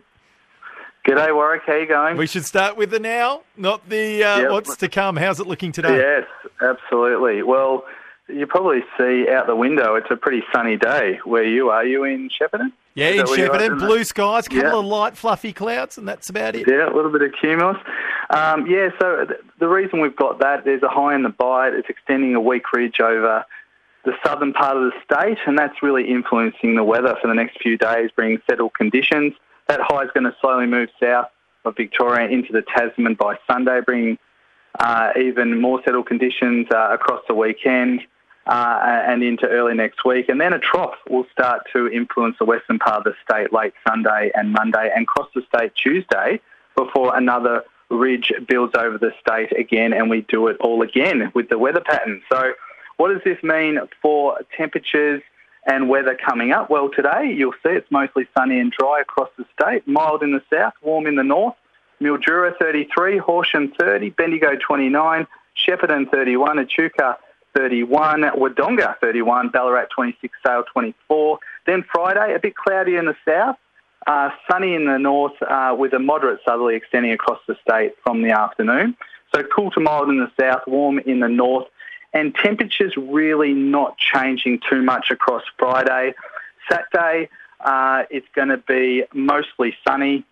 [SPEAKER 20] G'day, Warwick. How you going?
[SPEAKER 2] We should start with the now, not the uh,
[SPEAKER 20] yep.
[SPEAKER 2] what's to come. How's it looking today?
[SPEAKER 20] Yes, absolutely. Well, you probably see out the window it's a pretty sunny day where you are. You in Shepparton?
[SPEAKER 2] Yeah, in Shepparton, blue skies, a couple yeah. of light, fluffy clouds, and that's about it.
[SPEAKER 20] Yeah, a little bit of cumulus. Um, yeah, so th- the reason we've got that, there's a high in the Bight. It's extending a weak ridge over the southern part of the state, and that's really influencing the weather for the next few days, bringing settled conditions. That high is going to slowly move south of Victoria into the Tasman by Sunday, bringing uh, even more settled conditions uh, across the weekend. Uh, and into early next week. And then a trough will start to influence the western part of the state late Sunday and Monday and cross the state Tuesday before another ridge builds over the state again, and we do it all again with the weather pattern. So what does this mean for temperatures and weather coming up? Well, today you'll see it's mostly sunny and dry across the state, mild in the south, warm in the north. Mildura thirty-three, Horsham thirty, Bendigo twenty-nine, Shepparton thirty-one, Echuca thirty-one, Wodonga thirty-one, Ballarat twenty-six, Sale twenty-four. Then Friday, a bit cloudy in the south, uh, sunny in the north uh, with a moderate southerly extending across the state from the afternoon. So cool to mild in the south, warm in the north, and temperatures really not changing too much across Friday. Saturday, uh, it's going to be mostly sunny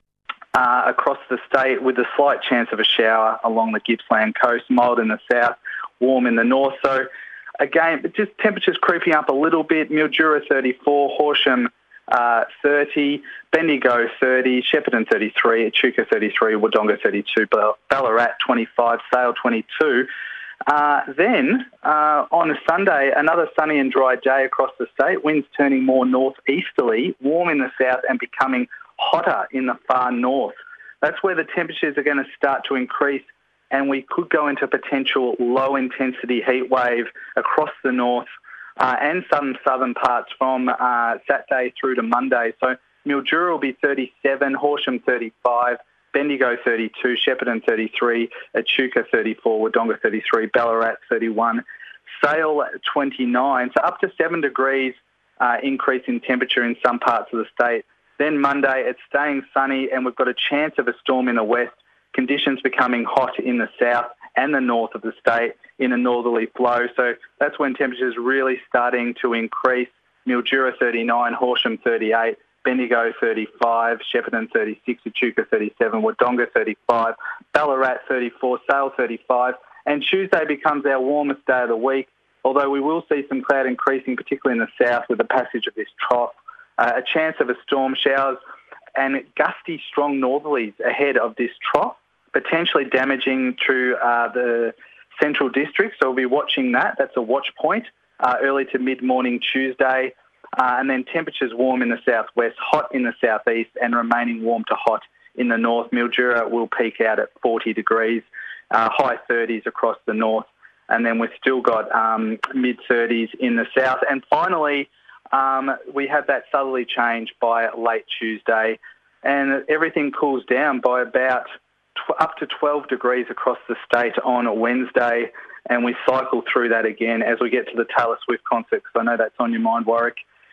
[SPEAKER 20] uh, across the state with a slight chance of a shower along the Gippsland coast, mild in the south, warm in the north. So, again, just temperatures creeping up a little bit. Mildura thirty-four, Horsham uh, thirty, Bendigo thirty, Shepparton thirty-three, Echuca thirty-three, Wodonga thirty-two, Ballarat twenty-five, Sale twenty-two. Uh, then, uh, on a Sunday, another sunny and dry day across the state. Winds turning more northeasterly, warm in the south and becoming hotter in the far north. That's where the temperatures are going to start to increase and we could go into a potential low-intensity heat wave across the north uh, and southern southern parts from uh, Saturday through to Monday. So Mildura will be thirty-seven, Horsham thirty-five, Bendigo thirty-two, Shepparton thirty-three, Echuca thirty-four, Wodonga thirty-three, Ballarat thirty-one, Sale twenty-nine. So up to seven degrees uh, increase in temperature in some parts of the state. Then Monday, it's staying sunny and we've got a chance of a storm in the west, conditions becoming hot in the south and the north of the state in a northerly flow. So that's when temperatures really starting to increase. Mildura thirty-nine, Horsham thirty-eight, Bendigo thirty-five, Shepparton thirty-six, Echuca thirty-seven, Wodonga thirty-five, Ballarat thirty-four, Sale thirty-five. And Tuesday becomes our warmest day of the week, although we will see some cloud increasing, particularly in the south with the passage of this trough. Uh, a chance of a storm showers and gusty, strong northerlies ahead of this trough, potentially damaging through uh, the central district. So we'll be watching that. That's a watch point uh, early to mid-morning Tuesday. Uh, and then temperatures warm in the southwest, hot in the southeast, and remaining warm to hot in the north. Mildura will peak out at forty degrees, uh, high thirties across the north. And then we've still got um, mid-thirties in the south. And finally, um, we have that southerly change by late Tuesday, and everything cools down by about tw- up to twelve degrees across the state on Wednesday, and we cycle through that again as we get to the Taylor Swift concert, because I know that's on your mind, Warwick.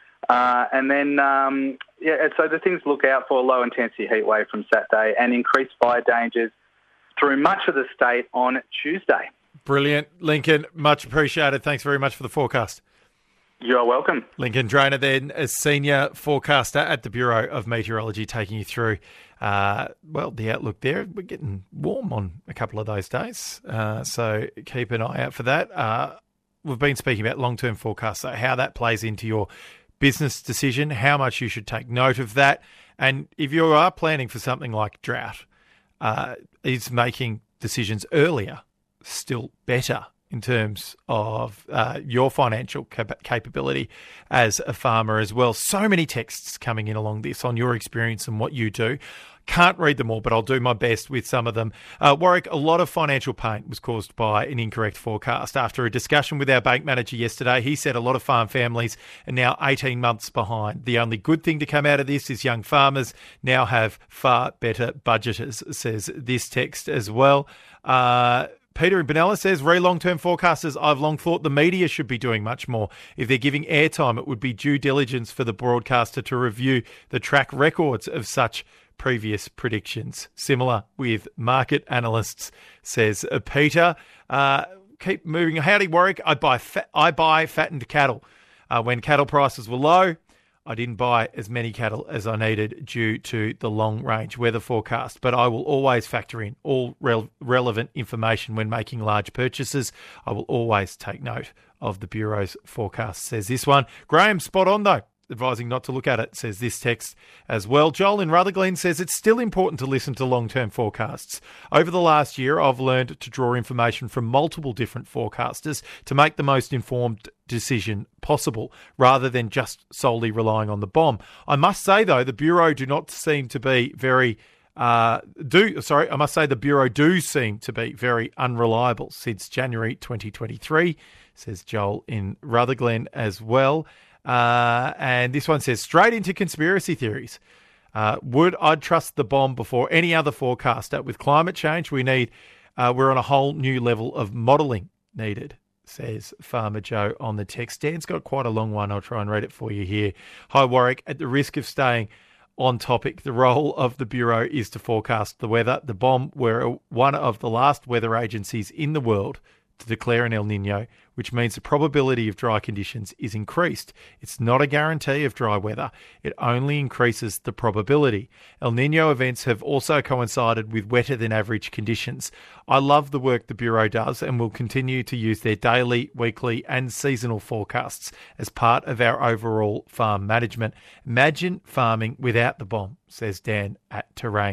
[SPEAKER 20] Uh, and then, um, yeah, so the things to look out for: low-intensity heat wave from Saturday and increased fire dangers through much of the state on Tuesday.
[SPEAKER 2] Brilliant, Lincoln. Much appreciated. Thanks very much for the forecast.
[SPEAKER 20] You're welcome.
[SPEAKER 2] Lincoln Drainer then, as senior forecaster at the Bureau of Meteorology, taking you through, uh, well, the outlook there. We're getting warm on a couple of those days, uh, so keep an eye out for that. Uh, we've been speaking about long-term forecasts, so how that plays into your business decision, how much you should take note of that. And if you are planning for something like drought, uh, is making decisions earlier still better in terms of uh, your financial cap- capability as a farmer as well. So many texts coming in along this on your experience and what you do. Can't read them all, but I'll do my best with some of them. Uh, Warwick, a lot of financial pain was caused by an incorrect forecast. After a discussion with our bank manager yesterday, he said a lot of farm families are now eighteen months behind. The only good thing to come out of this is young farmers now have far better budgeters, says this text as well. Uh, Peter in Benalla says, re long-term forecasters, I've long thought the media should be doing much more. If they're giving airtime, it would be due diligence for the broadcaster to review the track records of such previous predictions. Similar with market analysts, says uh, Peter. Uh, keep moving. Howdy, Warwick. I buy fat, I buy fattened cattle. Uh, when cattle prices were low, I didn't buy as many cattle as I needed due to the long-range weather forecast, but I will always factor in all rel- relevant information when making large purchases. I will always take note of the Bureau's forecast, says this one. Graham, spot on though. Advising not to look at it, says this text as well. Joel in Rutherglen says it's still important to listen to long-term forecasts. Over the last year, I've learned to draw information from multiple different forecasters to make the most informed decision possible, rather than just solely relying on the bomb. I must say, though, the Bureau do not seem to be very... Uh, do sorry, I must say the Bureau do seem to be very unreliable since January twenty twenty-three, says Joel in Rutherglen as well. Uh, and this one says, straight into conspiracy theories. Uh, would I trust the bomb before any other forecaster? With climate change, we need, uh, we're on a whole new level of modelling needed, says Farmer Joe on the text. Dan's got quite a long one. I'll try and read it for you here. Hi, Warwick. At the risk of staying on topic, the role of the Bureau is to forecast the weather. The bomb were one of the last weather agencies in the world to declare an El Nino, which means the probability of dry conditions is increased. It's not a guarantee of dry weather. It only increases the probability. El Nino events have also coincided with wetter than average conditions. I love the work the Bureau does and will continue to use their daily, weekly and seasonal forecasts as part of our overall farm management. Imagine farming without the bomb, says Dan at Terang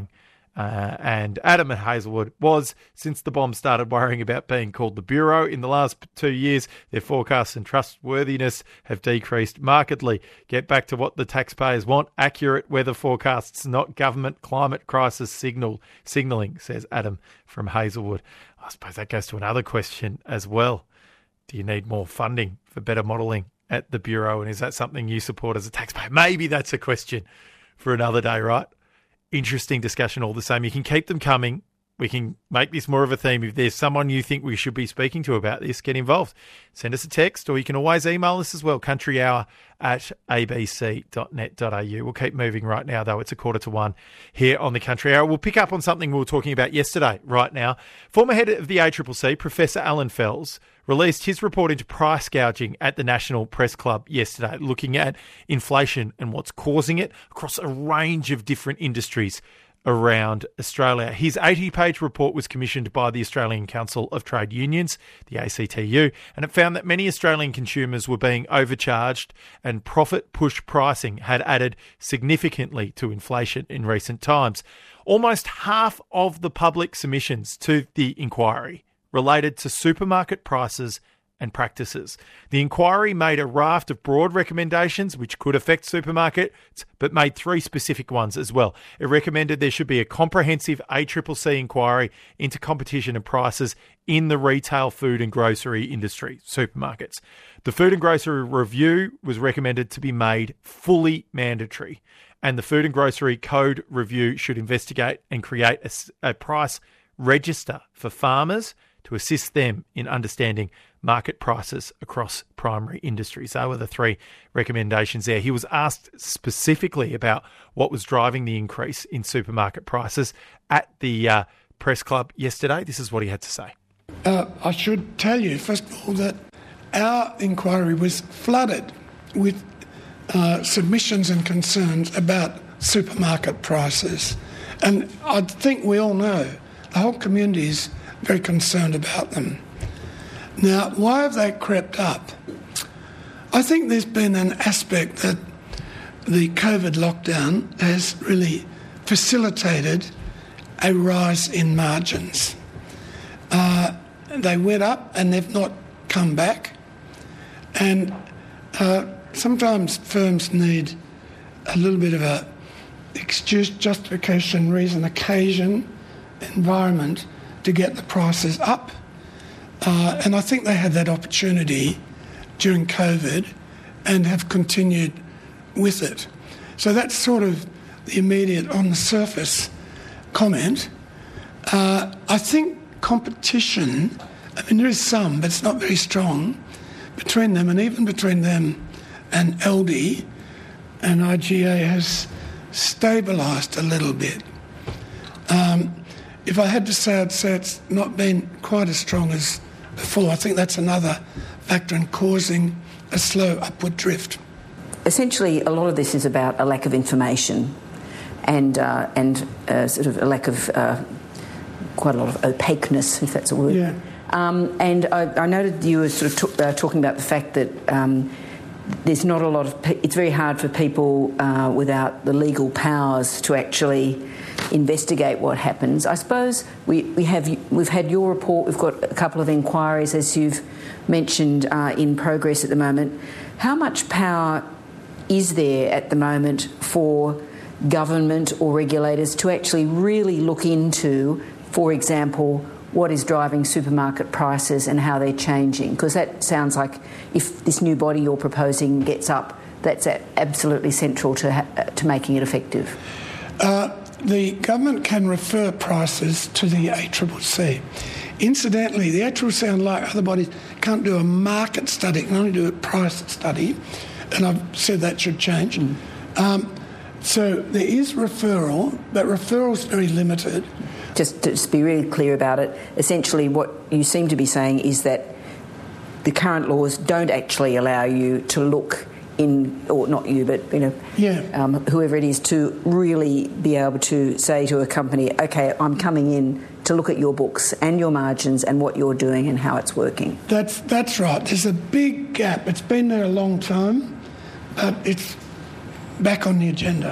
[SPEAKER 2] Uh, and Adam at Hazelwood was, since the bomb started worrying about being called the Bureau in the last two years, their forecasts and trustworthiness have decreased markedly. Get back to what the taxpayers want, accurate weather forecasts, not government climate crisis signal signalling, says Adam from Hazelwood. I suppose that goes to another question as well. Do you need more funding for better modelling at the Bureau? And is that something you support as a taxpayer? Maybe that's a question for another day, right? Interesting discussion all the same. You can keep them coming. We can make this more of a theme. If there's someone you think we should be speaking to about this, get involved. Send us a text, or you can always email us as well, countryhour at a b c dot net dot a u. We'll keep moving right now, though. It's a quarter to one here on the Country Hour. We'll pick up on something we were talking about yesterday right now. Former head of the A C C C, Professor Alan Fels, released his report into price gouging at the National Press Club yesterday, looking at inflation and what's causing it across a range of different industries around Australia. His eighty-page report was commissioned by the Australian Council of Trade Unions, the A C T U, and it found that many Australian consumers were being overcharged and profit-push pricing had added significantly to inflation in recent times. Almost half of the public submissions to the inquiry related to supermarket prices and practices. The inquiry made a raft of broad recommendations which could affect supermarkets, but made three specific ones as well. It recommended there should be a comprehensive A C C C inquiry into competition and prices in the retail food and grocery industry, supermarkets. The Food and Grocery Review was recommended to be made fully mandatory, and the Food and Grocery Code Review should investigate and create a, a price register for farmers to assist them in understanding market prices across primary industries. Those were the three recommendations there. He was asked specifically about what was driving the increase in supermarket prices at the uh, press club yesterday. This is what he had to say.
[SPEAKER 21] Uh, I should tell you, first of all, that our inquiry was flooded with uh, submissions and concerns about supermarket prices. And I think we all know the whole community is very concerned about them. Now, why have they crept up? I think there's been an aspect that the COVID lockdown has really facilitated a rise in margins. Uh, they went up and they've not come back. And uh, sometimes firms need a little bit of a excuse, justification, reason, occasion, environment to get the prices up. Uh, and I think they had that opportunity during COVID and have continued with it. So that's sort of the immediate, on the surface, comment. Uh, I think competition, I mean, there is some, but it's not very strong between them, and even between them and Aldi and I G A has stabilised a little bit. Um, if I had to say, I'd say it's not been quite as strong as before. I think that's another factor in causing a slow upward drift.
[SPEAKER 22] Essentially, a lot of this is about a lack of information and uh, and uh, sort of a lack of uh, quite a lot of opaqueness, if that's a word.
[SPEAKER 21] Yeah.
[SPEAKER 22] Um, and I, I noted you were sort of t- uh, talking about the fact that um, there's not a lot of... Pe- it's very hard for people uh, without the legal powers to actually investigate what happens. I suppose we, we have, we've had your report, we've got a couple of inquiries, as you've mentioned, uh, in progress at the moment. How much power is there at the moment for government or regulators to actually really look into, for example, what is driving supermarket prices and how they're changing? Because that sounds like if this new body you're proposing gets up, that's absolutely central to ha- to making it effective.
[SPEAKER 21] Uh, the government can refer prices to the A C C C. Incidentally, the A C C C, unlike other bodies, can't do a market study, it can only do a price study, and I've said that should change. Mm. Um, so there is referral, but referral's very limited.
[SPEAKER 22] Just to just be really clear about it, essentially what you seem to be saying is that the current laws don't actually allow you to look in, or not you, but you know,
[SPEAKER 21] yeah.
[SPEAKER 22] um, whoever it is, to really be able to say to a company, okay, I'm coming in to look at your books and your margins and what you're doing and how it's working.
[SPEAKER 21] That's that's right. There's a big gap. It's been there a long time, but it's back on the agenda.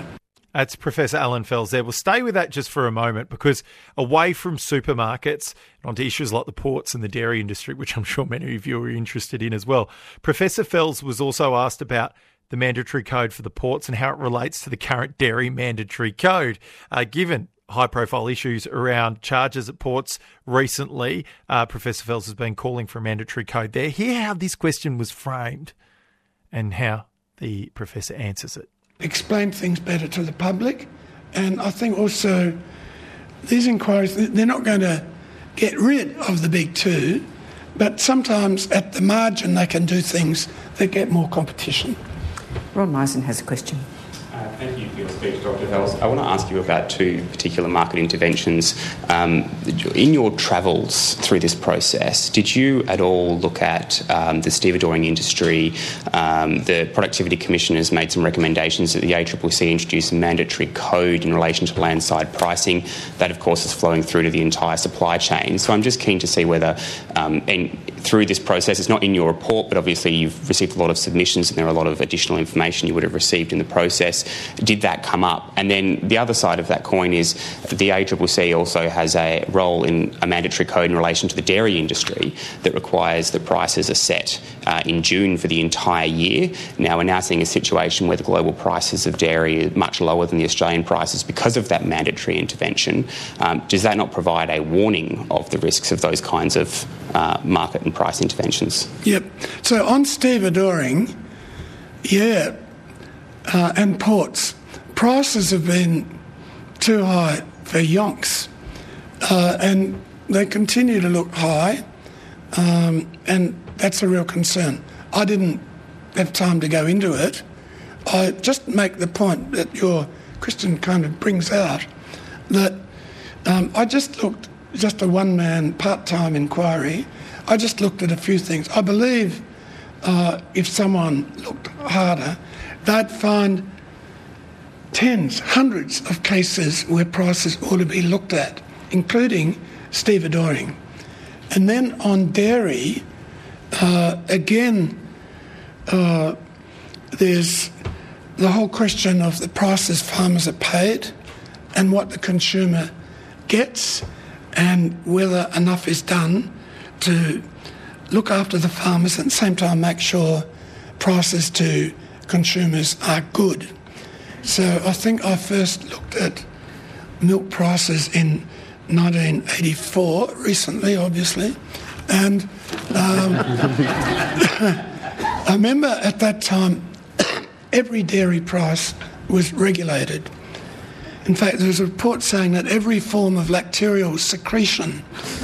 [SPEAKER 2] That's Professor Alan Fels there. We'll stay with that just for a moment, because away from supermarkets and onto issues like the ports and the dairy industry, which I'm sure many of you are interested in as well, Professor Fels was also asked about the mandatory code for the ports and how it relates to the current dairy mandatory code. Uh, given high-profile issues around charges at ports recently, uh, Professor Fels has been calling for a mandatory code there. Hear how this question was framed and how the professor answers it.
[SPEAKER 21] Explain things better to the public, and I think also these inquiries, they're not going to get rid of the big two, but sometimes at the margin they can do things that get more competition.
[SPEAKER 22] Ron Misen has a question.
[SPEAKER 1] Uh, thank you for your speech, Doctor Fels. I want to ask you about two particular market interventions. Um, in your travels through this process, did you at all look at um, the stevedoring industry? Um, the Productivity Commission has made some recommendations that the A C C C introduce a mandatory code in relation to landside pricing. That, of course, is flowing through to the entire supply chain. So I'm just keen to see whether, um, and through this process, it's not in your report, but obviously you've received a lot of submissions and there are a lot of additional information you would have received in the process. Did that come up? And then the other side of that coin is the A C C C also has a role in a mandatory code in relation to the dairy industry that requires that prices are set uh, in June for the entire year. Now, we're now seeing a situation where the global prices of dairy are much lower than the Australian prices because of that mandatory intervention. Um, does that not provide a warning of the risks of those kinds of uh, market and price interventions?
[SPEAKER 21] Yep. So on stevedoring, yeah, uh, and ports, prices have been too high for yonks, uh, and they continue to look high, um, and that's a real concern. I didn't have time to go into it. I just make the point that your question kind of brings out, that um, I just looked, just a one-man part-time inquiry, I just looked at a few things. I believe uh, if someone looked harder, they'd find tens, hundreds of cases where prices ought to be looked at, including stevedoring. And then on dairy, uh, again, uh, there's the whole question of the prices farmers are paid and what the consumer gets, and whether enough is done to look after the farmers and at the same time make sure prices to consumers are good. So I think I first looked at milk prices in nineteen eighty-four, recently obviously, and um, I remember at that time every dairy price was regulated. In fact, there was a report saying that every form of lacterial secretion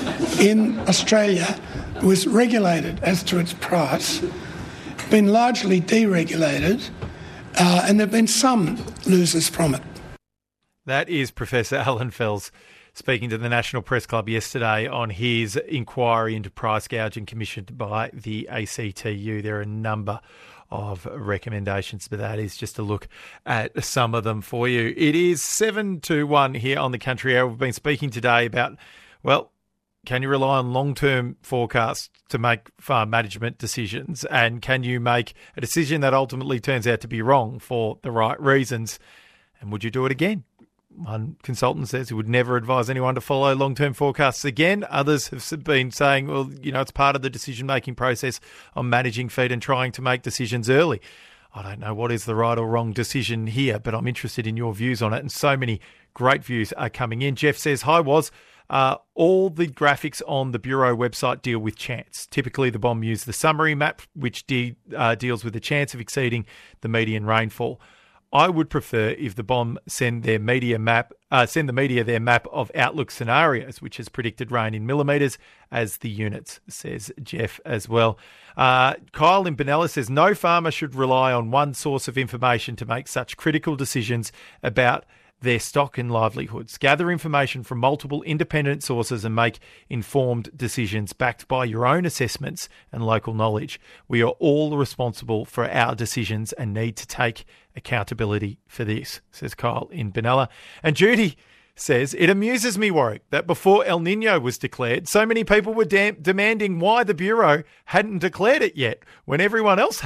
[SPEAKER 21] in Australia was regulated as to its price, been largely deregulated, uh, and there have been some losers from it.
[SPEAKER 2] That is Professor Alan Fels speaking to the National Press Club yesterday on his inquiry into price gouging commissioned by the A C T U. There are a number of recommendations, but that is just a look at some of them for you. It is seven to one here on the Country Hour. We've been speaking today about, well, can you rely on long-term forecasts to make farm management decisions? And can you make a decision that ultimately turns out to be wrong for the right reasons? And would you do it again? One consultant says he would never advise anyone to follow long-term forecasts again. Others have been saying, well, you know, it's part of the decision-making process on managing feed and trying to make decisions early. I don't know what is the right or wrong decision here, but I'm interested in your views on it. And so many great views are coming in. Jeff says, hi, Was. Uh, all the graphics on the Bureau website deal with chance. Typically, the B O M use the summary map, which de- uh, deals with the chance of exceeding the median rainfall. I would prefer if the B O M send their media map, uh, send the media their map of outlook scenarios, which has predicted rain in millimetres as the units, says Jeff as well. Uh, Kyle in Benalla says, no farmer should rely on one source of information to make such critical decisions about their stock and livelihoods. Gather information from multiple independent sources and make informed decisions backed by your own assessments and local knowledge. We are all responsible for our decisions and need to take accountability for this, says Kyle in Benalla. And Judy says, it amuses me, Warwick, that before El Nino was declared, so many people were de- demanding why the Bureau hadn't declared it yet when everyone else had.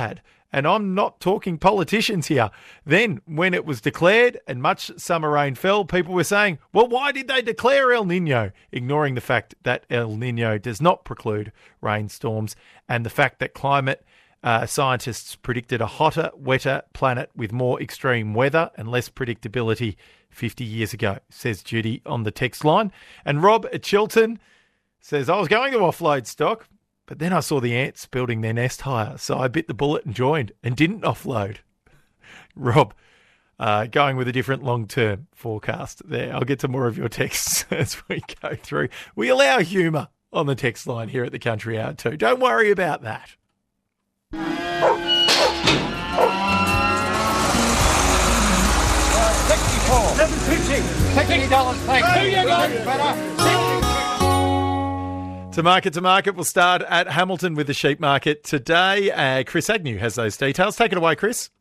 [SPEAKER 2] And I'm not talking politicians here. Then, when it was declared and much summer rain fell, people were saying, well, why did they declare El Nino? Ignoring the fact that El Nino does not preclude rainstorms and the fact that climate uh, scientists predicted a hotter, wetter planet with more extreme weather and less predictability fifty years ago, says Judy on the text line. And Rob at Chilton says, I was going to offload stock, but then I saw the ants building their nest higher, so I bit the bullet and joined and didn't offload. Rob, uh, going with a different long-term forecast there. I'll get to more of your texts as we go through. We allow humour on the text line here at the Country Hour too. Don't worry about that.
[SPEAKER 3] sixty-four. seven fifty. sixty dollars, thanks. Who you got, better?
[SPEAKER 2] To market to market, we'll start at Hamilton with the sheep market today. Uh, Chris Agnew has those details. Take it away, Chris.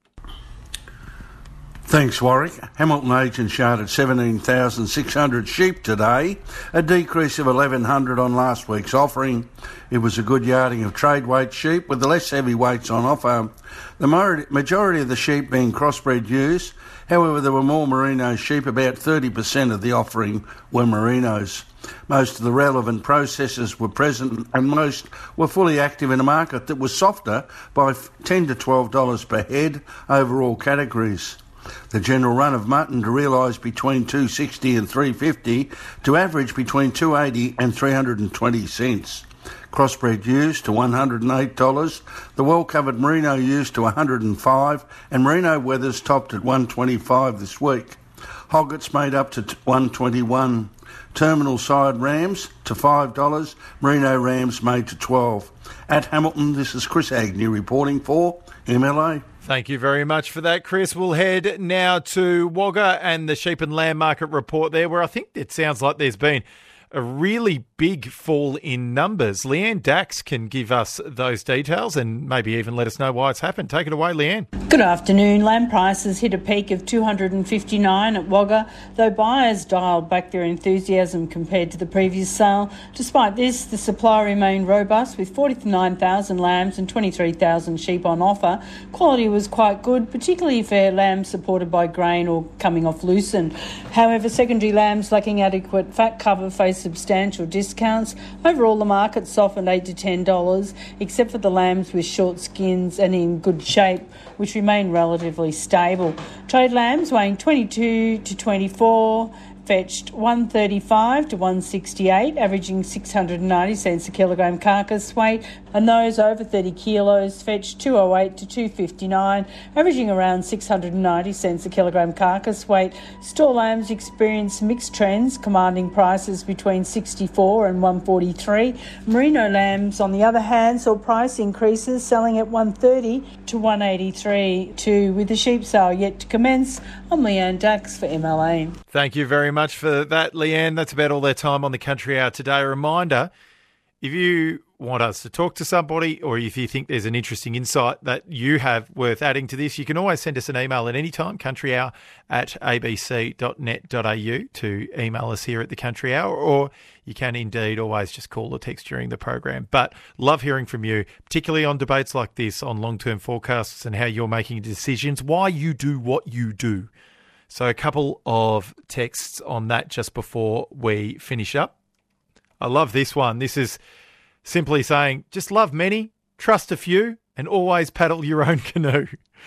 [SPEAKER 6] Thanks, Warwick. Hamilton agents yarded seventeen thousand six hundred sheep today, a decrease of eleven hundred on last week's offering. It was a good yarding of trade weight sheep with the less heavy weights on offer. The majority of the sheep being crossbred ewes. However, there were more merino sheep. About thirty percent of the offering were merinos. Most of the relevant processors were present and most were fully active in a market that was softer by ten to twelve dollars per head over all categories. The general run of mutton to realise between two dollars sixty and three dollars fifty to average between two dollars eighty and three hundred twenty cents. Crossbred ewes to one hundred eight dollars, the well-covered merino ewes to one hundred five dollars and merino wethers topped at one hundred twenty-five dollars this week. Hoggets made up to one hundred twenty-one dollars. Terminal side rams to five dollars, merino rams made to twelve dollars. At Hamilton, this is Chris Agnew reporting for M L A.
[SPEAKER 2] Thank you very much for that, Chris. We'll head now to Wagga and the sheep and lamb market report there, where I think it sounds like there's been a really big fall in numbers. Leanne Dax can give us those details and maybe even let us know why it's happened. Take it away, Leanne.
[SPEAKER 23] Good afternoon. Lamb prices hit a peak of two hundred fifty-nine at Wagga, though buyers dialed back their enthusiasm compared to the previous sale. Despite this, the supply remained robust with forty-nine thousand lambs and twenty-three thousand sheep on offer. Quality was quite good, particularly for lambs supported by grain or coming off lucerne. However, secondary lambs lacking adequate fat cover face substantial discounts. Overall, the market softened eight to ten dollars, except for the lambs with short skins and in good shape, which remain relatively stable. Trade lambs weighing twenty-two to twenty-four fetched one thirty-five to one sixty-eight, averaging six hundred ninety cents a kilogram carcass weight, and those over thirty kilos fetched two oh eight to two fifty-nine, averaging around six hundred ninety cents a kilogram carcass weight. Store lambs experienced mixed trends, commanding prices between sixty-four and one forty-three. Merino lambs, on the other hand, saw price increases, selling at one thirty to one eighty-three, too, with the sheep sale yet to commence. I'm Leanne Dax for M L A.
[SPEAKER 2] Thank you very much for that, Leanne. That's about all their time on the Country Hour today. A reminder, if you want us to talk to somebody or if you think there's an interesting insight that you have worth adding to this, you can always send us an email at any time, countryhour at a b c dot net dot a u to email us here at the Country Hour, or you can indeed always just call or text during the program. But love hearing from you, particularly on debates like this, on long-term forecasts and how you're making decisions, why you do what you do. So a couple of texts on that just before we finish up. I love this one. This is simply saying, just love many, trust a few, and always paddle your own canoe.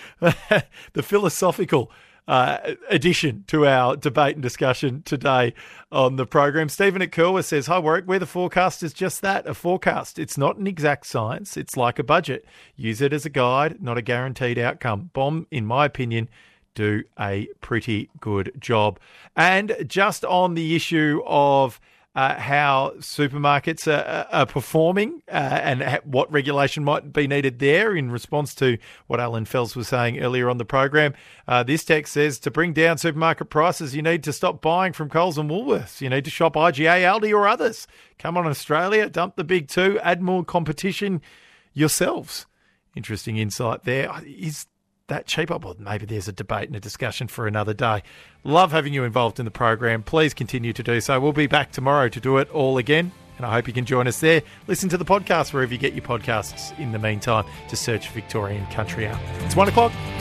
[SPEAKER 2] The philosophical uh, addition to our debate and discussion today on the program. Stephen at Kerwa says, hi, Warwick, where the forecast is just that, a forecast. It's not an exact science. It's like a budget. Use it as a guide, not a guaranteed outcome. Bomb, in my opinion, do a pretty good job. And just on the issue of uh, how supermarkets are, are performing uh, and ha- what regulation might be needed there in response to what Alan Fells was saying earlier on the program, uh, this text says, to bring down supermarket prices, you need to stop buying from Coles and Woolworths. You need to shop I G A, Aldi or others. Come on, Australia, dump the big two, add more competition yourselves. Interesting insight there. Is that cheaper? Well, maybe there's a debate and a discussion for another day. Love having you involved in the program. Please continue to do so. We'll be back tomorrow to do it all again. And I hope you can join us there. Listen to the podcast wherever you get your podcasts. In the meantime, to search Victorian Country Hour. It's one o'clock.